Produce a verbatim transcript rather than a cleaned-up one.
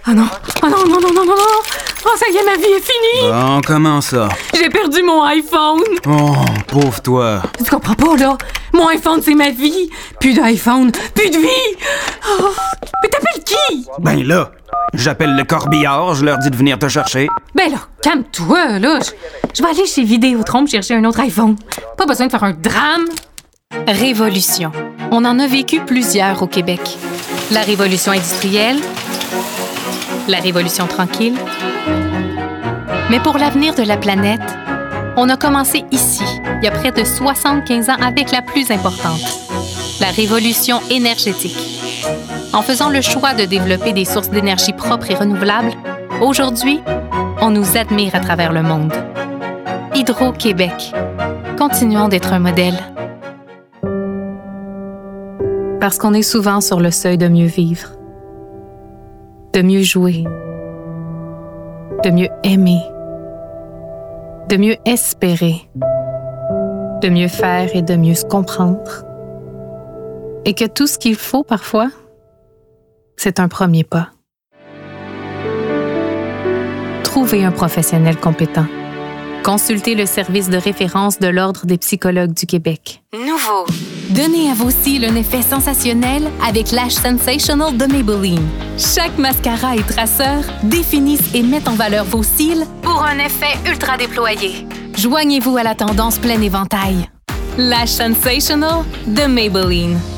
Ah non, ah non, non, non, non, non, non! Oh, ça y est, ma vie est finie! Bon, comment ça? J'ai perdu mon iPhone! Oh, pauvre toi. Tu comprends pas, là? Mon iPhone, c'est ma vie! Plus d'iPhone, plus de vie! Oh, mais t'appelles qui? Ben là, j'appelle le corbillard, je leur dis de venir te chercher. Ben là, calme-toi, là. Je, je vais aller chez Vidéotron chercher un autre iPhone. Pas besoin de faire un drame. Révolution. On en a vécu plusieurs au Québec. La révolution industrielle, la révolution tranquille. Mais pour l'avenir de la planète, on a commencé ici, il y a près de soixante-quinze ans, avec la plus importante, la révolution énergétique. En faisant le choix de développer des sources d'énergie propres et renouvelables, aujourd'hui, on nous admire à travers le monde. Hydro-Québec. Continuons d'être un modèle. Parce qu'on est souvent sur le seuil de mieux vivre, de mieux jouer, de mieux aimer, de mieux espérer, de mieux faire et de mieux se comprendre. Et que tout ce qu'il faut parfois, c'est un premier pas. Trouvez un professionnel compétent. Consultez le service de référence de l'Ordre des psychologues du Québec. Nouveau. Donnez à vos cils un effet sensationnel avec Lash Sensational de Maybelline. Chaque mascara et traceur définissent et mettent en valeur vos cils Pour un effet ultra déployé. Joignez-vous à la tendance plein éventail. Lash Sensational de Maybelline.